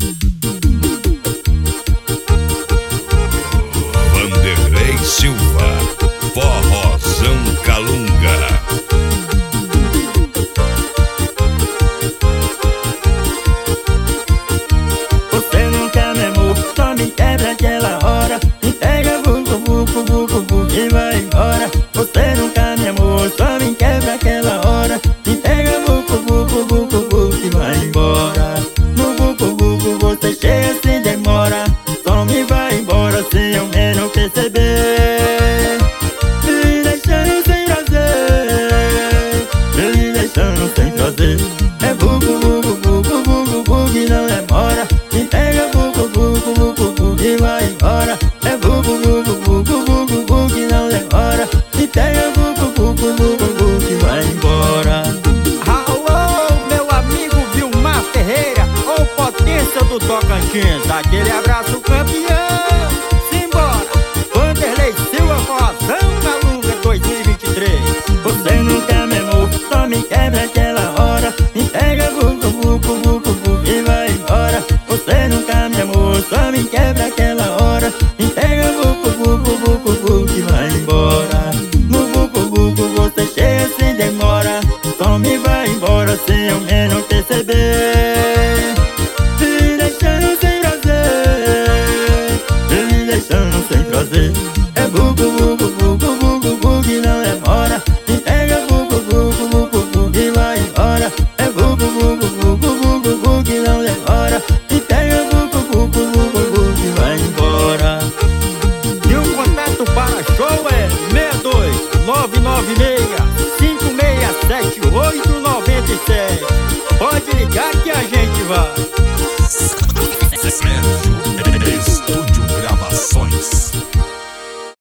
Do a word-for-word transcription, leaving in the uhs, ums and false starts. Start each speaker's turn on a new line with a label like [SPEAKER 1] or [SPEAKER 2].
[SPEAKER 1] Vanderlei Silva, Forrozão Calunga.
[SPEAKER 2] Você nunca me amou, só me quebra aquela hora. Me pega, vucu, vucu, vucu, vucu e vai embora. Você nunca me amou, só me quebra aquela hora. Me pega, vucu, vucu, vucu, vucu e vai embora. No vucu, vucu você chega sem demora. Só me vai embora se eu menos perceber. Me deixando sem prazer, me deixando sem prazer. É vucu, vucu, vucu, vucu, vucu que não demora. Me pega, vucu, vucu, vucu, vucu e vai embora. É vucu, vucu, vucu, vucu, vucu que não demora. Me pega, vucu, vucu, vucu, vucu e vai embora.
[SPEAKER 3] Alô, meu amigo Vilmar Ferreira, ou potência do Tocantins. Aquele abraço, campeão. Simbora, Vanderlei Silva, Forrozão Calunga dois mil e vinte e três.
[SPEAKER 2] Você nunca me amou, só me quebra aquela hora. Me pega, vucu, vucu, vucu, vucu e vai embora. Você nunca me amou, só me quebra aquela hora. Me pega, vucu, vucu, vucu, vucu e vai embora. No vucu, vucu você chega sem demora. Só me vai embora sem eu menos perceber. Me deixando sem prazer, me deixando sem prazer. É vucu, vucu, vucu, vucu, vucu que não demora. Me pega, vucu, vucu, vucu, vucu e vai embora. É vucu, vucu, vucu, vucu, vucu que não demora. Me pega, vucu, vucu, vucu, vucu e vai embora.
[SPEAKER 3] E o contato para show é seis dois nove nove seis, cinco seis sete oito nove sete.